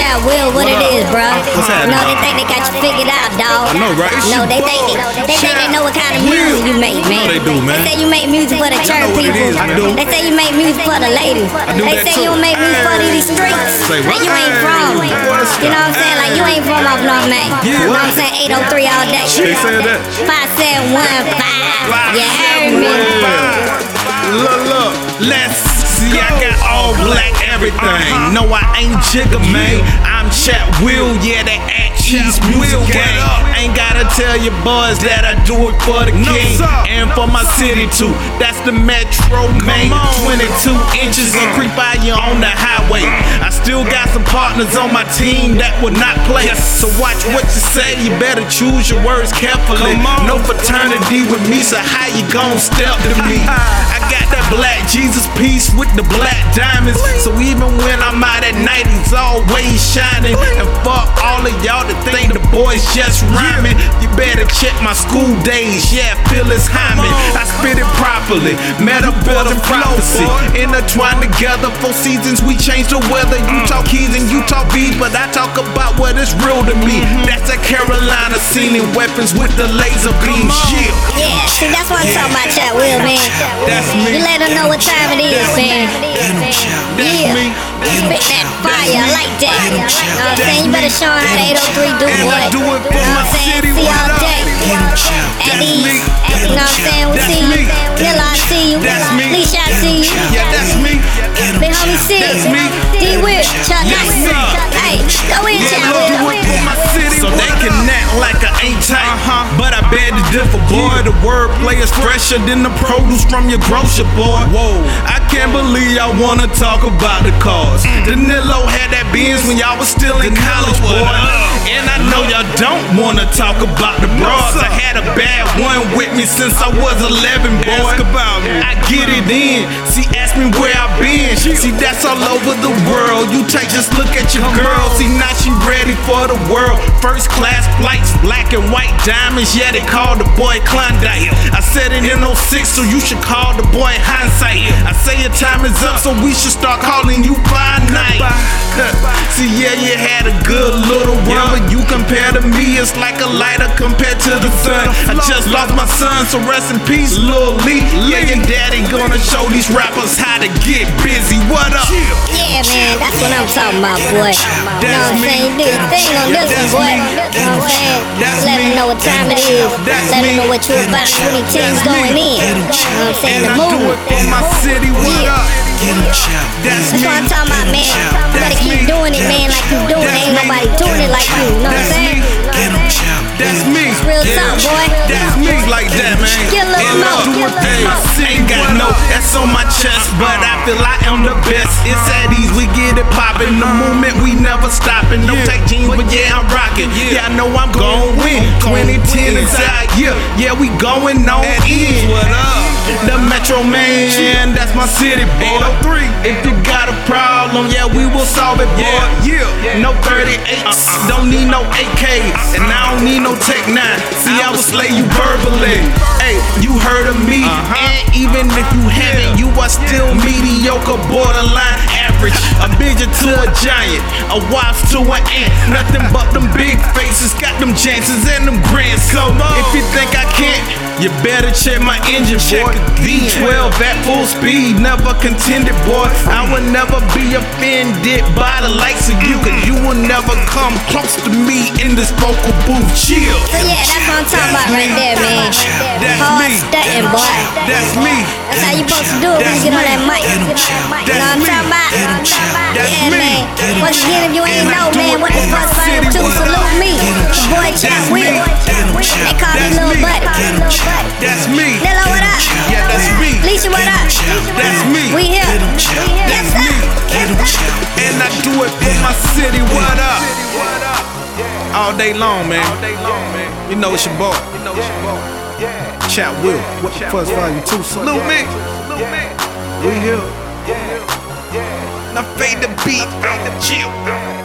Chat Will, what it is, bro? What's happening? No, they think they got you figured out, dog. I know, right? No, they think they know what kind of music you make, man. they do, man. They say you make music for the church know what it people. is, I do. They say you make music for the ladies. do They that say too. you don't make music for these streets. Say what? That you ain't from. You know what I'm saying? Like you ain't from off North Main. Yeah, You know what what? I'm saying? 803 all day. They said that. 5715. You heard me? Look, let's see, I got all black everything. No, I ain't Jigga, man. I'm Chat Will, yeah, that at Cheese Music Gang. Ain't gotta tell you boys that I do it for the king and for my city too. That's the Metro, man. 22 inches and creep by you on the highway. I still got some partners on my team that will not play. So watch what you say, you better choose your words carefully. No fraternity with me, so how you gon' step to me? I got that black Jesus piece with the black diamonds. So even when I'm out at night, it's always shining. And fuck all of y'all that think the boys just rhyming. You better check my school days, yeah, Phyllis Hyman. I spit it properly, metaphors and prophecy intertwined together. 4 seasons, we change the weather. You talk keys and you talk beats, but I talk about what is real to me. That's that Carolina scene and weapons with the laser beams. Yeah, see, that's what I'm talking about, Chat Will, man. That's me. You let them know what time it is, man. That's me. Spit that fire, I like that. You know what I'm saying? You better show them how the 803 do, And boy. I do it for You know my what I'm saying? city, See what all up? day. At That's ease. me. You know what I'm saying? We That's see me. you. Nilla, I see you. That's me. Leisha, I see you. Yeah, that's me. Big homie C. That's me. D-Will, Chuck Yes, Nice. sir. Hey, go in, Yeah, Chat look, do Will. it for my city. So they can act like I ain't tight, but I beg to differ, boy. The wordplay is fresher than the produce from your grocer, boy. Whoa, I can't believe y'all wanna talk about the cars. Danilo had that Benz when y'all was still in college, boy. And I know y'all don't wanna talk about the bras. I had a bad one with me since I was 11, boy. I get it in. See, ask me where I been. See, that's all over the world. You take just look at your girl. See, now she ready for the world. First class flights, black and white diamonds. Yeah, they call the boy Klondike. I said it in 06, so you should call the boy Hindsight. I say your time is up, so we should start calling you Fine Night. See, yeah, you had a good little run, but you compare to me, it's like a lighter compared to the sun. I just lost my son, so rest in peace, Lil Lee. Yeah, your daddy gonna show these rappers how to get busy. What up? Yeah, man, that's what I'm talking about, boy. You know what I'm saying? You do your thing on this one, boy. You know what I'm saying? Let them know what time it is. Let them know what you're about. 2010's going in. You know what I'm saying? And The I do movement. it for my city. What up? That's That's me. what I'm talking about, man. You better keep doing it, man, like you doing it. Ain't nobody doing it like you. You know what I'm saying? That's me. Real talk, boy. That's me like that, man. Get a little And more. look, Get a little hey, more. ain't got no that's on my chest, but I feel I am the best. It's at ease, we get it poppin'. The movement, we never stoppin'. No take jeans, but yeah, I'm rockin'. Yeah, I know I'm gon' win. 2010 is our year. Yeah, we going on in. What up? The Metro Man, that's my city, boy. 803. If you got a problem, yeah, we will solve it, boy. No 38s, don't need no AKs, and I don't need no Tech 9. See, I will slay you verbally. Hey, you heard of me, and even if you haven't, you are still mediocre, borderline average. A midget to a giant, a wasp to an ant. Nothing but them big faces, got them chances and them grants. So if you think I can't, you better check my engine, boy. V12 at full speed, never contended, boy. I will never be offended by the likes of you, cause you will never come close to me in this vocal booth. Chill. So yeah, that's what I'm talking about right there, man. That's Hard me. stunting, boy. That's me. That's how you supposed to do it when you get on that mic. You know what I'm talking about? That's Yeah, me. man. Once again, if you ain't know, man, what the fuck I do, salute me. The boy Chat Will. They call me Lil Buddy. That's me. Nilla, what up? Yeah, that's me. Leisha, what up? That's me. We here. Yes, That's me. sir. And I do it for my city. What up? All day long, man. You know it's your boy. Chat Will. What the fuck's volume 2? Salute me. We here. Now fade the beat. Chill.